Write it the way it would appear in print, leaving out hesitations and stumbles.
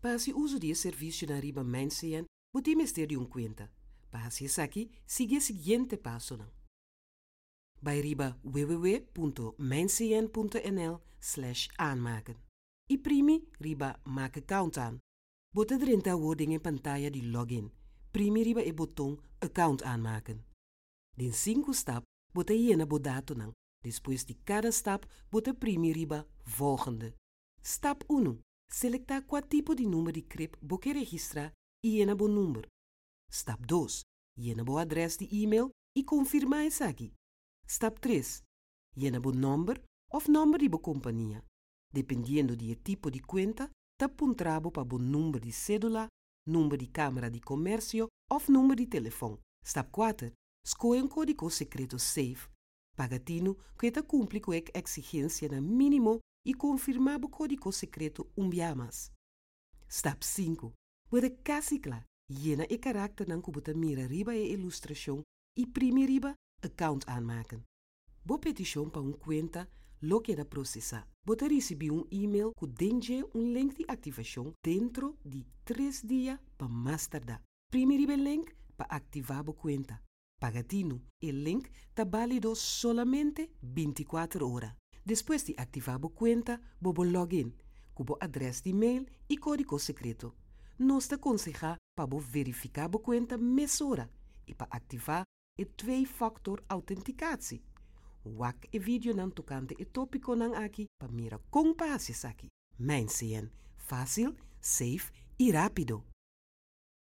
Para se uso de serviço na riba MindCN, você mestre de conta. Para acessar aqui, siga o seguinte passo. Bij riba www.mindcn.nl/aanmaken. E primi riba maak account aan. Bota drinta wording in pantalla de login. Primi riba e botão account aanmaken. Den 5 stap bota llena bo dato nang. Depois de cada stap bota primi riba volgende. Stap 1. Selecta qual tipo de número de CRIP bo que registrar e llena bo número. Stap 2. Llena bo adres de e-mail e confirma isso aqui. Stap 3. Llena bo número of número de bo companhia. Dependendo do tipo de conta, tapuntrabo para bo número de cédula, número de câmara de comércio of número de telefone. Stap 4. Escolha código secreto SAFE. Pagatino que te cumpre com a exigência na mínimo e confirmar o código secreto mais. Stap 5. Bude casikla, llena e karakter nan kubuta mira riba e ilustração e primi riba account aanmaken. Bo petition pa conta, lo queda processar. Bota receber e-mail que dengue link de ativação dentro de 3 dias para mais tardar. Primi riba link para ativar a conta. Pagatino, o link está válido solamente 24 horas. Depois de ativar a conta, bobo login, com o adres de e-mail e código secreto. Nós te aconselhamos para verificar a conta mês hora e para ativar a 2-factor autenticatie. Wak e vídeo nan tocante e tópico nan aqui para mira com passes aqui. MindCN, fácil, safe e rápido.